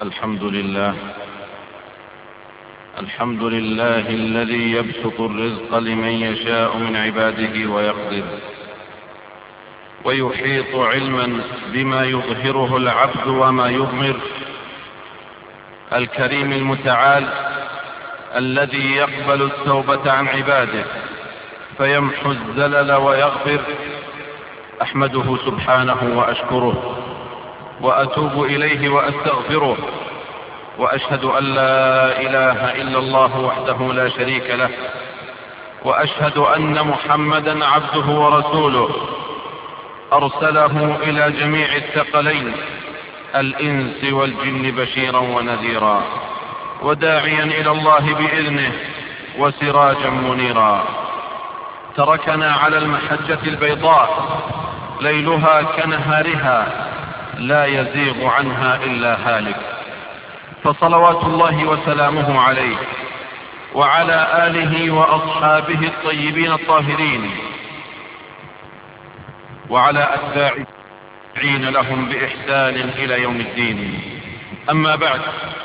الحمد لله الذي يبسط الرزق لمن يشاء من عباده ويقدر، ويحيط علما بما يظهره العبد وما يضمر. الكريم المتعال الذي يقبل التوبة عن عباده فيمحو الزلل ويغفر. أحمده سبحانه وأشكره وأتوب إليه وأستغفره، وأشهد أن لا إله إلا الله وحده لا شريك له، وأشهد أن محمدا عبده ورسوله أرسله إلى جميع الثقلين الإنس والجن بشيرا ونذيرا، وداعيا إلى الله بإذنه وسراجا منيرا. تركنا على المحجة البيضاء ليلها كنهارها لا يزيغ عنها إلا هالك، فصلوات الله وسلامه عليه وعلى آله وأصحابه الطيبين الطاهرين وعلى أتباعين لهم بإحسان إلى يوم الدين. أما بعد،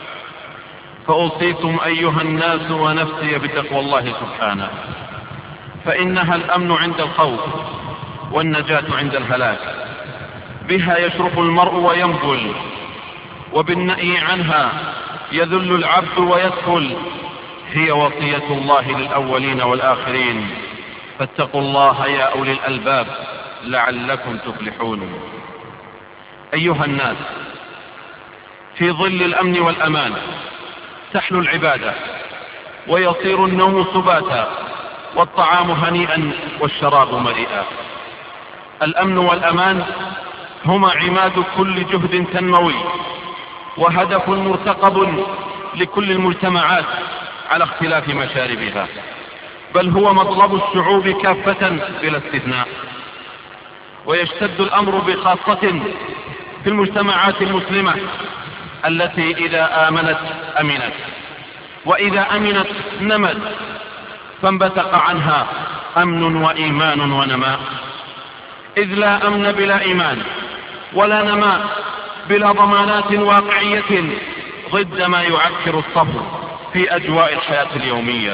فأوصيكم أيها الناس ونفسي بتقوى الله سبحانه، فإنها الأمن عند الخوف والنجاة عند الهلاك. بها يشرف المرء وينبل، وبالنأي عنها يذل العبد ويدخل. هي وصية الله للأولين والآخرين، فاتقوا الله يا أولي الألباب لعلكم تفلحون. أيها الناس، في ظل الأمن والأمان تحلو العبادة، ويصير النوم سباتا، والطعام هنيئا والشراب مريئا. الأمن والأمان هما عماد كل جهد تنموي، وهدف مرتقب لكل المجتمعات على اختلاف مشاربها، بل هو مطلب الشعوب كافة بلا استثناء. ويشتد الأمر بخاصة في المجتمعات المسلمة التي إذا آمنت أمنت، وإذا أمنت نمت، فانبثق عنها أمن وإيمان ونماء. إذ لا أمن بلا إيمان، ولا نماء بلا ضمانات واقعية ضد ما يعكر الصبر في أجواء الحياة اليومية.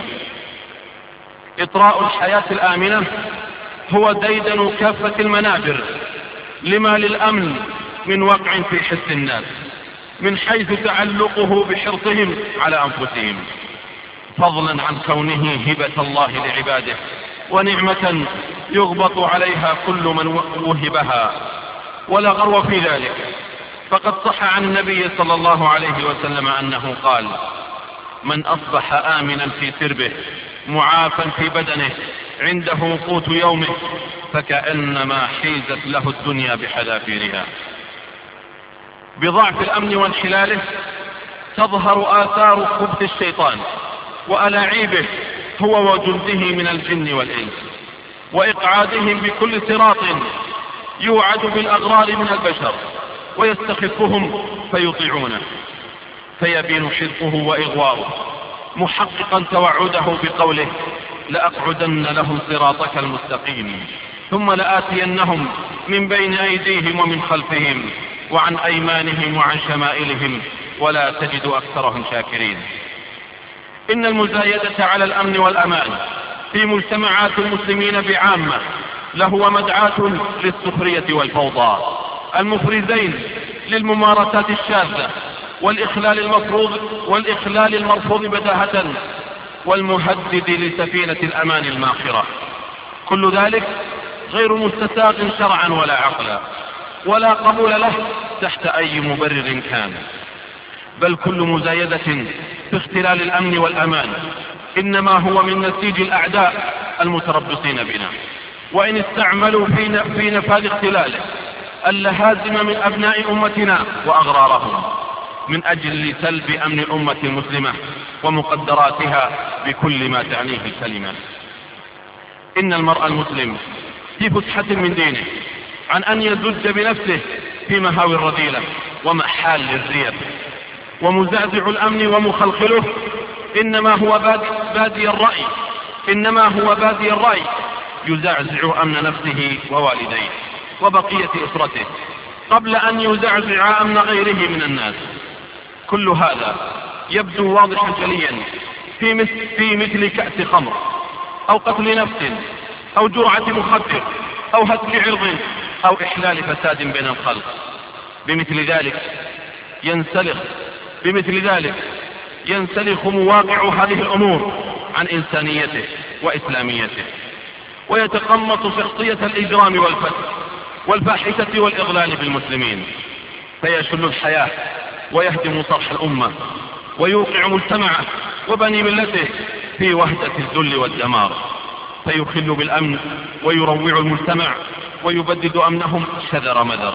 إطراء الحياة الآمنة هو ديدن كافة المنابر لما للأمن من وقع في حس الناس، من حيث تعلقه بحرصهم على أنفسهم، فضلا عن كونه هبة الله لعباده ونعمة يغبط عليها كل من وهبها، ولا غرو في ذلك. فقد صح عن النبي صلى الله عليه وسلم أنه قال: من أصبح آمنا في سربه معافا في بدنه عنده قوت يومه فكأنما حيزت له الدنيا بحذافيرها. بضعف الأمن وانحلاله تظهر آثار خبث الشيطان وألاعيبه هو وجنده من الجن والإنس، وإقعادهم بكل صراط يوعد بالأغرار من البشر، ويستخفهم فيطيعونه، فيبين حذقه وإغواؤه، محققا توعده بقوله: لأقعدن لهم صراطك المستقيم ثم لآتينهم من بين أيديهم ومن خلفهم وعن أيمانهم وعن شمائلهم ولا تجد أكثرهم شاكرين. إن المزايدة على الأمن والأمان في مجتمعات المسلمين بعامة لهو مدعاة للسخرية والفوضى المفرزين للممارسات الشاذة والإخلال المرفوض بداهة، والمهدد لسفينة الأمان الماخرة. كل ذلك غير مستساغ شرعا ولا عقلا، ولا قبول له تحت أي مبرر كان، بل كل مزايدة في اختلال الأمن والأمان إنما هو من نسيج الأعداء المتربصين بنا، وإن استعملوا في نفاذ اختلاله اللهازم من أبناء أمتنا وأغرارهم من أجل سلب أمن الأمة المسلمة ومقدراتها بكل ما تعنيه الكلمة. إن المرء المسلم في فسحة من دينه عن أن يزج بنفسه في مهاوي الرذيلة ومحال الريب، ومزعزع الأمن ومخلخله إنما هو بادي الرأي يزعزع أمن نفسه ووالديه وبقية أسرته قبل أن يزعزع أمن غيره من الناس. كل هذا يبدو واضحا جليا في مثل كأس خمر أو قتل نفس أو جرعة مخدر أو هتك عرض أو إحلال فساد بين الخلق. بمثل ذلك ينسلخ مواقع هذه الأمور عن إنسانيته وإسلاميته، ويتقمص شخصية الإجرام والفاحشة والإضلال بالمسلمين، فيشل الحياة ويهدم صرح الأمة ويوقع مجتمعه وبني ملته في وهدة الذل والدمار، فيخل بالأمن ويروع المجتمع ويبدد أمنهم شذر مذر.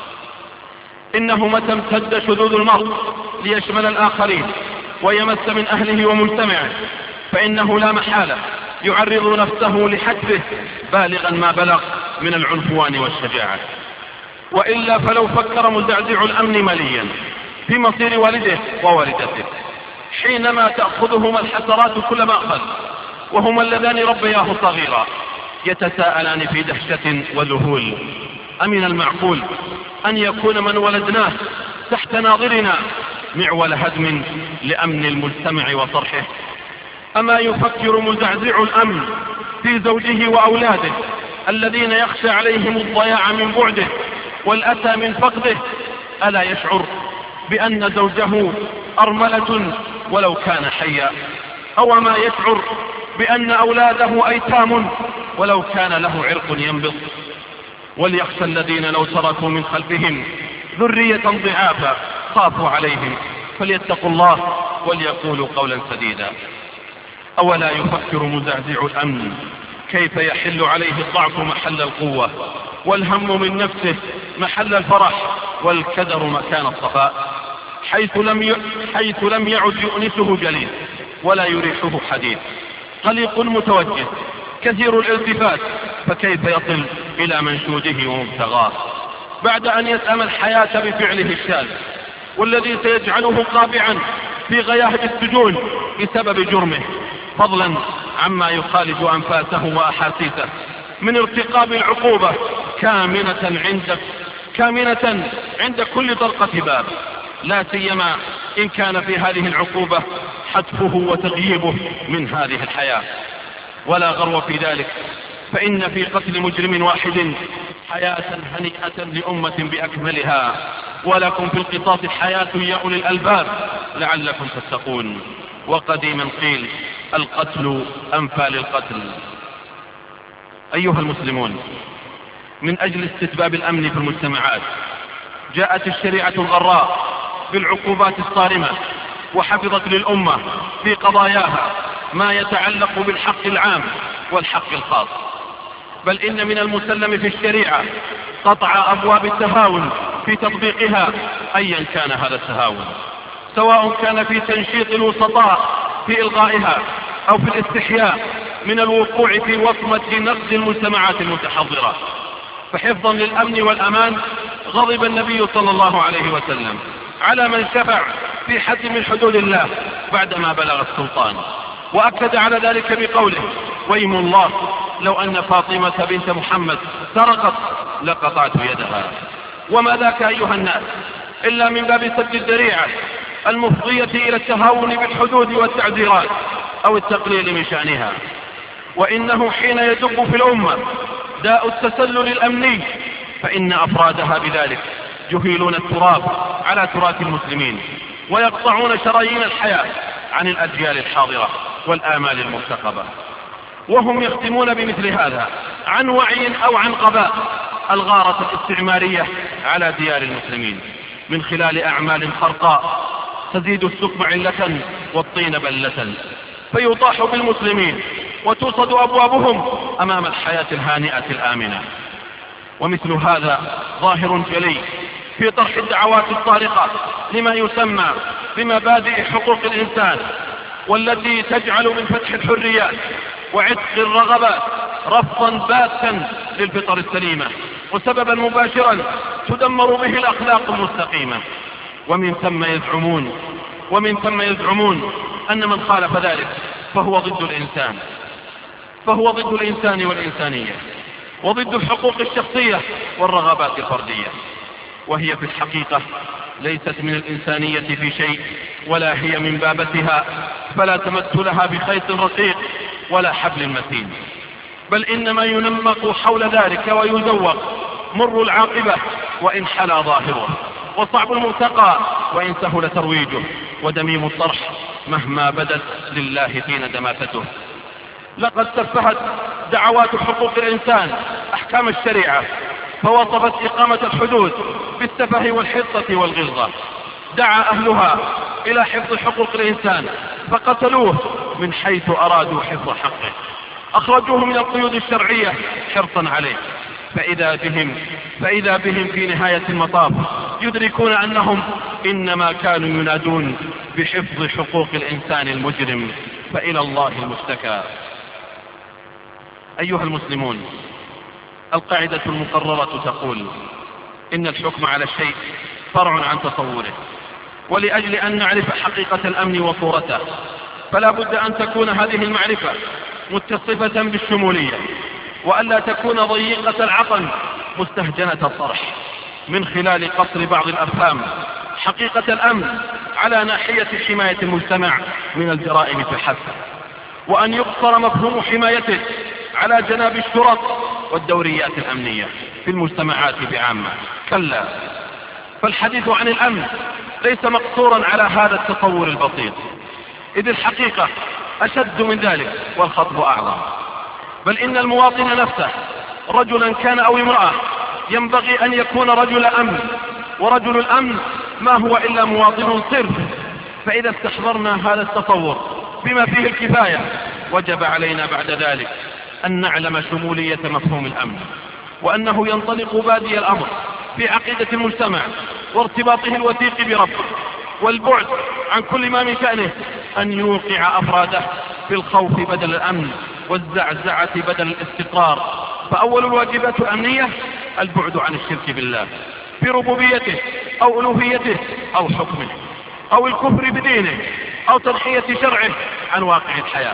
إنه متى امتد شذوذ المرء ليشمل الآخرين ويمس من أهله ومجتمعه فإنه لا محالة يعرض نفسه لحتفه بالغا ما بلغ من العنفوان والشجاعة. وإلا فلو فكر مزعزع الأمن مليا في مصير والده ووالدته حينما تأخذهما الحسرات كل ما أخذ وهما اللذان ربياه صغيرا يتساءلان في دهشة وذهول: أمن المعقول أن يكون من ولدناه تحت ناظرنا معول هدم لأمن المجتمع وصرحه؟ أما يفكر مزعزع الأمن في زوجه وأولاده الذين يخشى عليهم الضياع من بعده والأسى من فقده؟ ألا يشعر بأن زوجه أرملة ولو كان حيا؟ أو ما يشعر بأن أولاده أيتام ولو كان له عرق ينبض؟ وليخشى الذين لو تركوا من خلفهم ذرية ضعافا خافوا عليهم فليتقوا الله وليقولوا قولا سديدا. أولا يفكر مزعزع الأمن كيف يحل عليه الضعف محل القوة، والهم من نفسه محل الفرح، والكدر مكان الصفاء، حيث لم يعد يؤنسه جليل ولا يريحه حديث، قلق متوجه كثير الالتفات، فكيف يصل إلى منشوده ومبتغاه بعد أن يسأم الحياة بفعله الشاذ والذي سيجعله قابعا في غياهب السجون بسبب جرمه، فضلا عما يخالج أنفاسه وأحاسيسه من ارتقاب العقوبة كامنة عند كل طرقة باب، لا سيما إن كان في هذه العقوبة حتفه وتغييبه من هذه الحياة. ولا غرو في ذلك، فإن في قتل مجرم واحد حياة هنيئة لأمة بأكملها، ولكم في القصاص حياة يا أولي الألباب لعلكم تتقون. وقديما قيل: القتل أنفى للقتل. أيها المسلمون، من أجل استتباب الأمن في المجتمعات جاءت الشريعة الغراء بالعقوبات الصارمة، وحفظت للأمة في قضاياها ما يتعلق بالحق العام والحق الخاص. بل إن من المسلم في الشريعة قطع أبواب التهاون في تطبيقها أيا كان هذا التهاون، سواء كان في تنشيط الوسطاء في إلغائها أو في الاستحياء من الوقوع في وصمة نقد المجتمعات المتحضرة. فحفظا للأمن والأمان غضب النبي صلى الله عليه وسلم على من شفع في حد من حدود الله بعدما بلغ السلطان، وأكد على ذلك بقوله: ويم الله لو أن فاطمة بنت محمد سرقت لقطعت يدها. وما ذاك أيها الناس إلا من باب سد الذريعة المفضية إلى التهاون بالحدود والتعزيرات أو التقليل من شأنها. وإنه حين يدب في الأمة داء التسلل الأمني فإن أفرادها بذلك يهيلون التراب على تراث المسلمين، ويقطعون شرايين الحياة عن الأجيال الحاضرة والآمال المرتقبة، وهم يختمون بمثل هذا عن وعي أو عن غباء الغارة الاستعمارية على ديار المسلمين من خلال أعمال خرقاء تزيد السكم علة والطين بلة، فيطاح بالمسلمين وتوصد أبوابهم أمام الحياة الهانئة الآمنة. ومثل هذا ظاهر جلي في طرح الدعوات الطارقة لما يسمى بمبادئ حقوق الإنسان، والتي تجعل من فتح الحريات وعتق الرغبات رفضا باتا للفطر السليمة، وسببا مباشرا تدمر به الأخلاق المستقيمة. ومن ثم يزعمون أن من خالف ذلك فهو ضد الإنسان والإنسانية، وضد الحقوق الشخصية والرغبات الفردية. وهي في الحقيقة ليست من الإنسانية في شيء، ولا هي من بابتها، فلا تمت لها بخيط رقيق ولا حبل متين، بل إنما ينمق حول ذلك ويزوق مر العاقبة وإن حلا ظاهره، وصعب المرتقى وإن سهل ترويجه، ودميم الطرح مهما بدت لله حين دماثته. لقد سفهت دعوات حقوق الإنسان أحكام الشريعة، فوصفت إقامة الحدود بالسفه والحصة والغلظة. دعا أهلها إلى حفظ حقوق الإنسان فقتلوه من حيث أرادوا حفظ حقه، أخرجوه من القيود الشرعية حرصا عليه، فإذا بهم في نهاية المطاف يدركون أنهم إنما كانوا ينادون بحفظ حقوق الإنسان المجرم، فإلى الله المشتكى. أيها المسلمون، القاعدة المقررة تقول إن الحكم على الشيء فرع عن تصوره، ولأجل أن نعرف حقيقة الأمن وصورته فلا بد أن تكون هذه المعرفة متصفة بالشمولية، وألا تكون ضيقة العقل مستهجنة الطرح من خلال قصر بعض الأفهام حقيقة الأمن على ناحية حماية المجتمع من الجرائم في الحد، وأن يقصر مفهوم حمايته على جناب الشرط والدوريات الأمنية في المجتمعات بعامة. كلا، فالحديث عن الأمن ليس مقصورا على هذا التصور البسيط، إذ الحقيقة أشد من ذلك والخطب أعظم، بل إن المواطن نفسه رجلا كان أو امرأة ينبغي أن يكون رجل أمن، ورجل الأمن ما هو إلا مواطن صرف. فإذا استحضرنا هذا التصور بما فيه الكفاية وجب علينا بعد ذلك أن نعلم شمولية مفهوم الأمن، وأنه ينطلق بادي الأمر في عقيدة المجتمع وارتباطه الوثيق بربه، والبعد عن كل ما من شأنه أن يوقع أفراده في الخوف بدل الأمن والزعزعة بدل الاستقرار. فأول الواجبات الأمنية البعد عن الشرك بالله في ربوبيته أو ألوهيته أو حكمه، أو الكفر بدينه، أو تضحية شرعه عن واقع الحياة،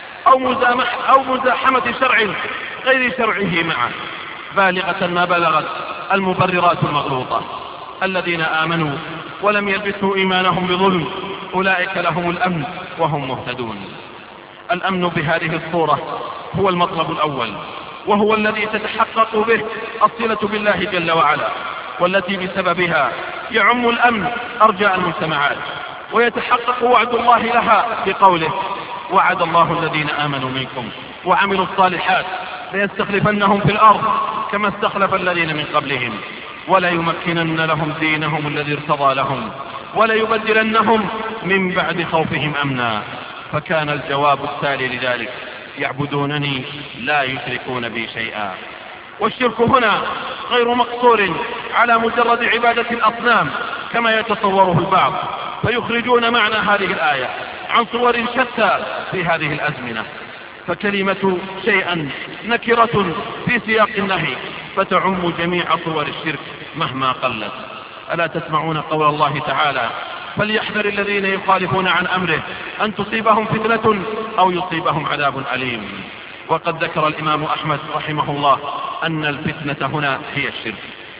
أو مزاحمة شرع غير شرعه معه، بالغة ما بلغت المبررات المغلوطة. الذين آمنوا ولم يلبسوا إيمانهم بظلم أولئك لهم الأمن وهم مهتدون. الأمن بهذه الصورة هو المطلب الأول، وهو الذي تتحقق به الصلة بالله جل وعلا، والتي بسببها يعم الأمن أرجاء المجتمعات، ويتحقق وعد الله لها بقوله: وعد الله الذين آمنوا منكم وعملوا الصالحات ليستخلفنهم في الأرض كما استخلف الذين من قبلهم ولا يمكنن لهم دينهم الذي ارتضى لهم ولا يبدلنهم من بعد خوفهم أمنا. فكان الجواب التالي لذلك: يعبدونني لا يشركون بي شيئا. والشرك هنا غير مقصور على مجرد عبادة الأصنام كما يتصوره البعض، فيخرجون معنى هذه الآية عن صور شتى في هذه الأزمنة. فكلمة شيئا نكرة في سياق النهي فتعم جميع صور الشرك مهما قلت. ألا تسمعون قول الله تعالى: فليحذر الذين يخالفون عن أمره أن تصيبهم فتنة أو يصيبهم عذاب أليم. وقد ذكر الإمام أحمد رحمه الله أن الفتنة هنا هي الشرك.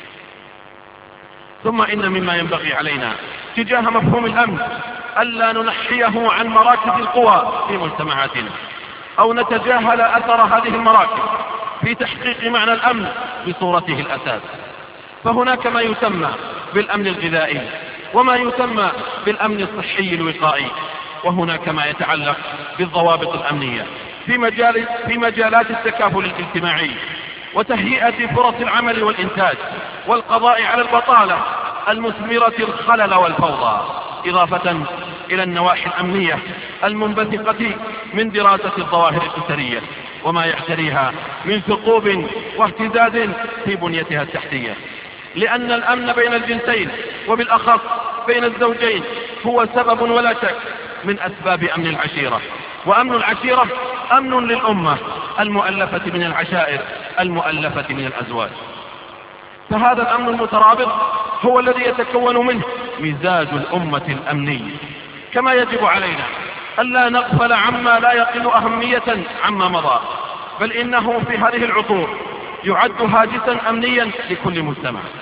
ثم إن مما ينبغي علينا تجاه مفهوم الأمن ألا ننحيه عن مراكز القوى في مجتمعاتنا، أو نتجاهل أثر هذه المراكز في تحقيق معنى الأمن بصورته الأساس. فهناك ما يسمى بالأمن الغذائي، وما يسمى بالأمن الصحي الوقائي، وهناك ما يتعلق بالضوابط الأمنية في مجالات التكافل الاجتماعي وتهيئة فرص العمل والإنتاج والقضاء على البطالة المثمرة الخلل والفوضى، إضافة إلى النواحي الأمنية المنبثقة من دراسة الظواهر الأسرية وما يحتريها من ثقوب واهتزاز في بنيتها التحتية. لأن الأمن بين الجنسين وبالأخص بين الزوجين هو سبب ولا شك من أسباب أمن العشيرة، وأمن العشيرة أمن للأمة المؤلفة من العشائر المؤلفة من الأزواج. فهذا الأمن المترابط هو الذي يتكون منه مزاج الأمة الأمني. كما يجب علينا ألا نغفل عما لا يقل أهمية عما مضى، بل إنه في هذه العصور يعد هاجسا أمنيا لكل مجتمع.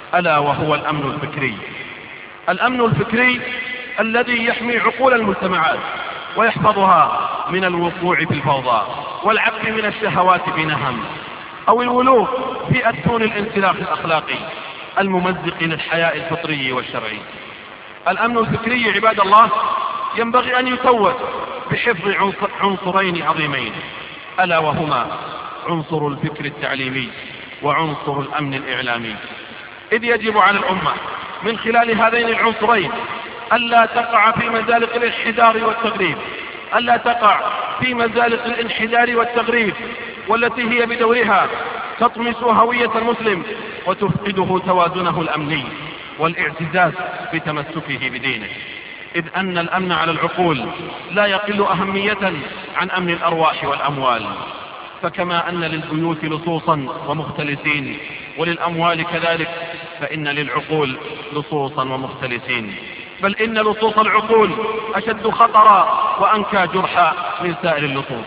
ألا وهو الأمن الفكري. الأمن الفكري الذي يحمي عقول المجتمعات ويحفظها من الوقوع في الفوضى والعبث من الشهوات بنهم أو الولوغ في أتون الانسلاخ الأخلاقي الممزق للحياء الفطري والشرعي. الأمن الفكري عباد الله ينبغي أن يتوج بحفظ عنصرين عظيمين، ألا وهما عنصر الفكر التعليمي وعنصر الأمن الإعلامي، إذ يجب على الأمة من خلال هذين العنصرين ألا تقع في مزالق الانحدار والتغريب، ألا تقع في مزالق الانحدار والتغريب والتي هي بدورها تطمس هوية المسلم وتفقده توازنه الأمني والاعتزاز بتمسكه بدينه، إذ أن الأمن على العقول لا يقل أهمية عن أمن الأرواح والأموال. فكما أن للبيوت لصوصا ومختلسين وللأموال كذلك، فإن للعقول لصوصا ومختلسين، بل إن لصوص العقول أشد خطرا وأنكى جرحا من سائر اللصوص.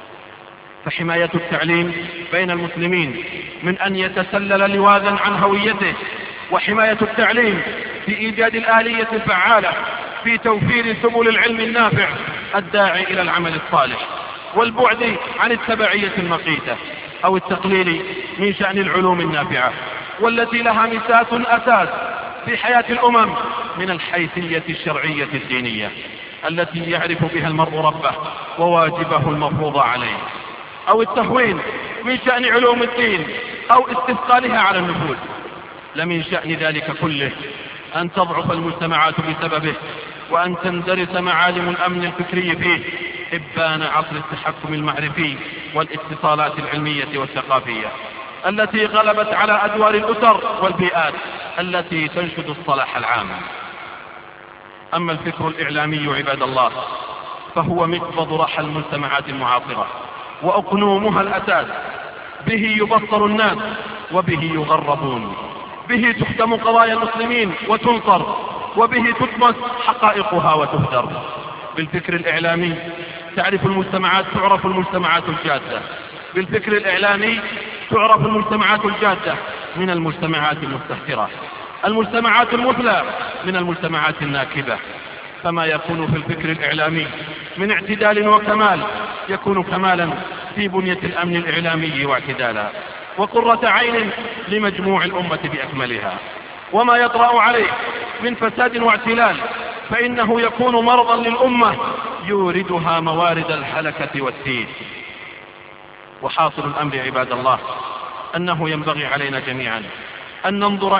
فحماية التعليم بين المسلمين من أن يتسلل لواذا عن هويته، وحماية التعليم في إيجاد الآلية الفعالة في توفير سبل العلم النافع الداعي إلى العمل الصالح، والبعد عن التبعية المقيتة أو التقليل من شأن العلوم النافعة والتي لها مساس أساس في حياة الأمم من الحيثية الشرعية الدينية التي يعرف بها المرء ربه وواجبه المفروض عليه، أو التهوين من شأن علوم الدين أو استثقالها على النفوذ. لمن شأن ذلك كله أن تضعف المجتمعات بسببه، وأن تندرس معالم الأمن الفكري فيه إبان عصر التحكم المعرفي والاتصالات العلمية والثقافية التي غلبت على أدوار الأسر والبيئات التي تنشد الصلاح العام. أما الفكر الإعلامي عباد الله فهو مقبض رحى المجتمعات المعاصرة وأقنومها الأساس، به يبصر الناس وبه يغربون، به تختم قضايا المسلمين وتنصر، وبه تطمس حقائقها وتهدر. بالفكر الإعلامي تعرف المجتمعات الجادة، بالفكر الإعلامي تعرف المجتمعات الجادة من المجتمعات المستهترة، المجتمعات المثلى من المجتمعات الناكبة. فما يكون في الفكر الإعلامي من اعتدال وكمال يكون كمالا في بنية الأمن الإعلامي واعتدالا، وقرة عين لمجموع الأمة بأكملها. وما يطرأ عليه من فساد واعتلال فإنه يكون مرضا للأمة يوردها موارد الهلكة والسيد. وحاصل الأمر عباد الله أنه ينبغي علينا جميعا أن ننظر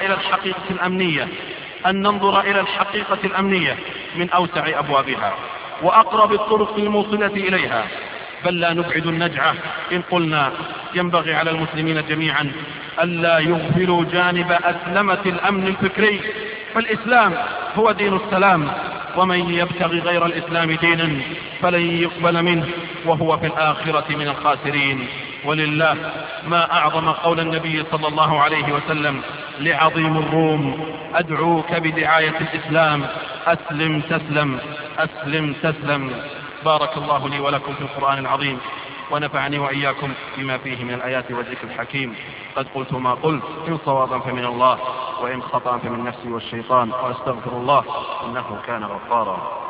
إلى الحقيقة الأمنية من أوسع أبوابها وأقرب الطرق الموصلة إليها، بل لا نبعد النجعة إن قلنا ينبغي على المسلمين جميعا ألا يغفلوا جانب أسلمة الأمن الفكري، فالإسلام هو دين السلام، ومن يبتغي غير الإسلام دينا فلن يقبل منه وهو في الآخرة من الخاسرين. ولله ما أعظم قول النبي صلى الله عليه وسلم لعظيم الروم: أدعوك بدعاية الإسلام، أسلم تسلم، أسلم تسلم. بارك الله لي ولكم في القرآن العظيم، ونفعني وإياكم بما فيه من الآيات والذكر الحكيم. قد قلت ما قلت، إن صوابا فمن الله وإن خطأ فمن نفسي والشيطان، وأستغفر الله إنه كان غفارا.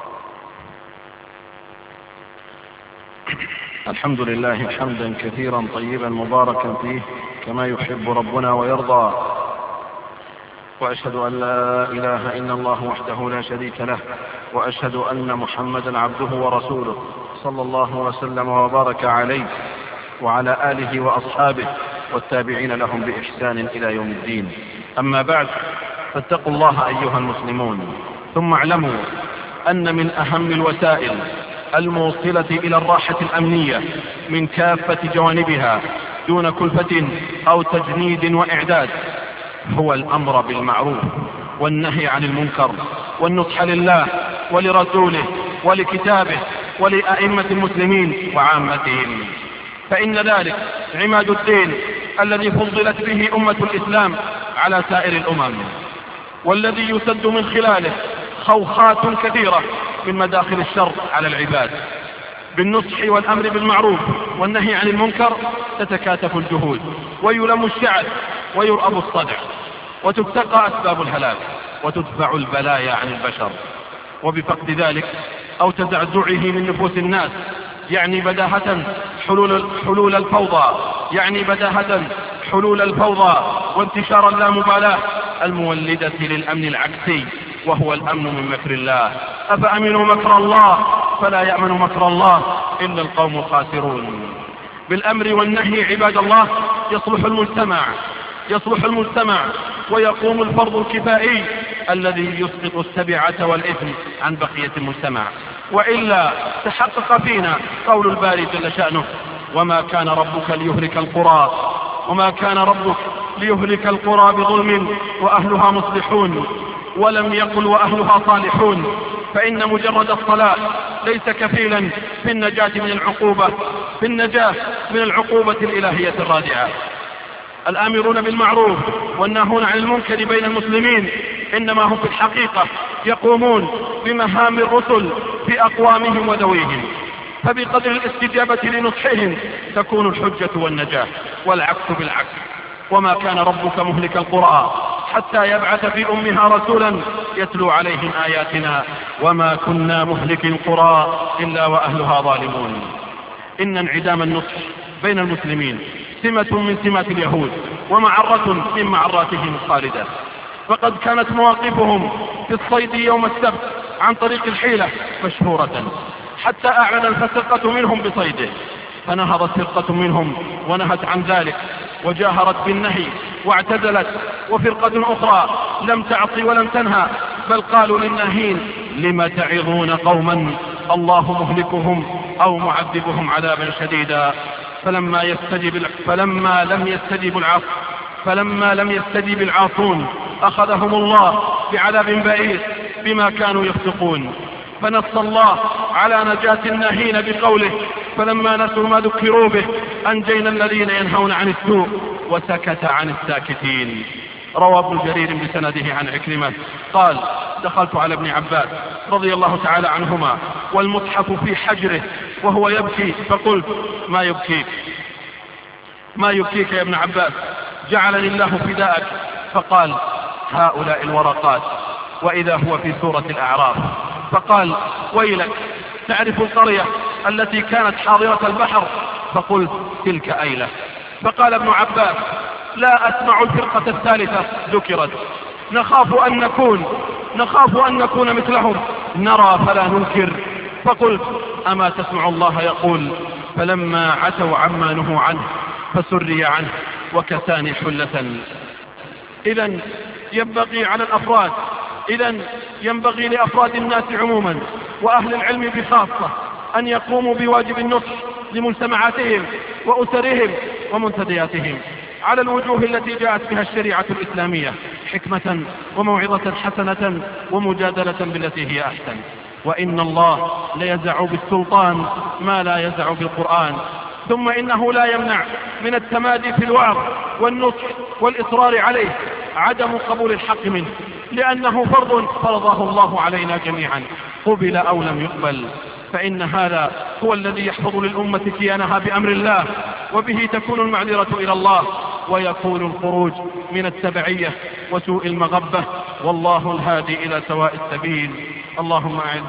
الحمد لله حمدا كثيرا طيبا مباركا فيه كما يحب ربنا ويرضى، وأشهد أن لا إله إلا الله وحده لا شريك له، وأشهد أن محمدا عبده ورسوله صلى الله وسلم وبارك عليه وعلى آله وأصحابه والتابعين لهم بإحسان إلى يوم الدين. أما بعد، فاتقوا الله أيها المسلمون، ثم اعلموا أن من أهم الوسائل الموصلة إلى الراحة الأمنية من كافة جوانبها دون كلفة أو تجنيد وإعداد هو الأمر بالمعروف والنهي عن المنكر والنصح لله ولرسوله ولكتابه ولأئمة المسلمين وعامتهم، فإن ذلك عماد الدين الذي فضلت به أمة الإسلام على سائر الأمم، والذي يسد من خلاله خوخات كثيرة من مداخل الشر على العباد. بالنصح والأمر بالمعروف والنهي عن المنكر تتكاتف الجهود ويلم الشعب ويرأب الصدع. وتتقى أسباب الهلاك، وتدفع البلايا عن البشر. وبفقد ذلك أو تزعزعه من نفوس الناس يعني بداهة حلول الفوضى وانتشار اللامبالاة المولدة للأمن العكسي، وهو الأمن من مكر الله. أفأمنوا مكر الله فلا يأمن مكر الله إلا القوم الخاسرون. بالأمر والنهي عباد الله يصلح المجتمع ويقوم الفرض الكفائي الذي يسقط التبعة والإثم عن بقية المجتمع، وإلا تحقق فينا قول الباري جل شأنه: وما كان ربك ليهلك القرى بظلم وأهلها مصلحون، ولم يقل وأهلها صالحون، فإن مجرد الصلاة ليس كفيلا في النجاة من العقوبة الإلهية الرادعة. الآمرون بالمعروف والناهون عن المنكر بين المسلمين إنما هم في الحقيقة يقومون بمهام الرسل في أقوامهم وذويهم، فبقدر الاستجابة لنصحهم تكون الحجة والنجاة، والعكس بالعكس. وما كان ربك مهلك القرى حتى يبعث في أمها رسولا يتلو عليهم آياتنا وما كنا مهلك القرى إلا وأهلها ظالمون. إن انعدام النصح بين المسلمين سمة من سمات اليهود ومعرة من معراتهم الخالدة، فقد كانت مواقفهم في الصيد يوم السبت عن طريق الحيلة مشهورة، حتى أعلن الفرقة منهم بصيده، فنهضت فرقة منهم ونهت عن ذلك وجاهرت بالنهي واعتزلت، وفرقة أخرى لم تعصي ولم تنهى، بل قالوا للناهين: لم تعظون قوما الله مهلكهم أو معذبهم عذابا شديدا. فلما لم يستجب العاصون أخذهم الله بعذاب بئيس بما كانوا يفسقون. فنص الله على نجاة الناهين بقوله: فلما نسوا ما ذكروا به أنجينا الذين ينهون عن السوء وسكت عن الساكتين. روى ابن جرير بسنده عن عكرمة قال: دخلت على ابن عباس رضي الله تعالى عنهما والمصحف في حجره وهو يبكي، فقلت: ما يبكيك يا ابن عباس؟ جعلني الله فداءك. فقال: هؤلاء الورقات. وإذا هو في سورة الأعراف، فقال: ويلك، تعرف القرية التي كانت حاضرة البحر؟ فقلت: تلك أيلة. فقال ابن عباس: لا أسمع الفرقة الثالثة ذكرت، نخاف أن نكون مثلهم، نرى فلا ننكر. فقلت: أما تسمع الله يقول: فلما عتوا عما نهوا عنه فسري عنه وكساني حلة. إذن ينبغي لأفراد الناس عموما وأهل العلم بخاصة أن يقوموا بواجب النصح لمجتمعاتهم وأسرهم ومنتدياتهم على الوجوه التي جاءت بها الشريعة الإسلامية، حكمة وموعظة حسنة ومجادلة بالتي هي أحسن. وإن الله ليزع بالسلطان ما لا يزع بالقرآن. ثم إنه لا يمنع من التمادي في الوعظ والنصح والإصرار عليه عدم قبول الحق منه، لأنه فرض فرضه الله علينا جميعا، قبل أو لم يقبل. فإن هذا هو الذي يحفظ للأمة كيانها بأمر الله، وبه تكون المعذرة إلى الله، ويكون الخروج من التبعية وسوء المغبة، والله الهادي إلى سواء السبيل. اللهم أعز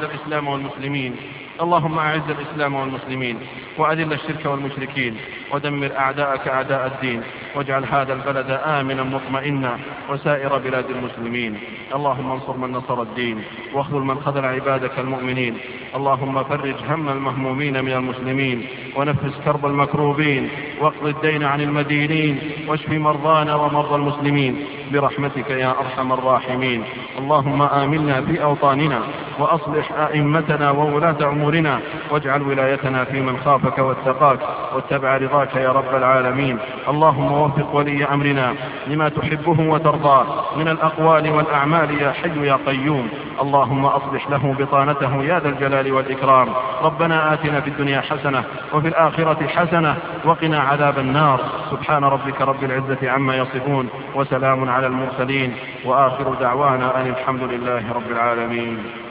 الإسلام والمسلمين وأذل الشرك والمشركين، ودمر أعداءك أعداء الدين، واجعل هذا البلد آمنا مطمئنا وسائر بلاد المسلمين. اللهم انصر من نصر الدين، واخذل من خذل عبادك المؤمنين. اللهم فرج هم المهمومين من المسلمين، ونفس كرب المكروبين، واقض الدين عن المدينين، واشف مرضانا ومرضى المسلمين برحمتك يا أرحم الراحمين. اللهم آمنا في أوطاننا، وأصلح أئمتنا وولاة أمورنا، واجعل ولايتنا في من خافك واتقاك واتبع رضاك يا رب العالمين. اللهم وفق ولي أمرنا لما تحبه وترضاه من الأقوال والأعمال يا حي يا قيوم. اللهم أصلح له بطانته يا ذا الجلال والإكرام. ربنا آتنا في الدنيا حسنة وفي الآخرة حسنة وقنا عذاب النار. سبحان ربك رب العزة عما يصفون، وسلام على المرسلين، وآخر دعوانا أن الحمد لله رب العالمين.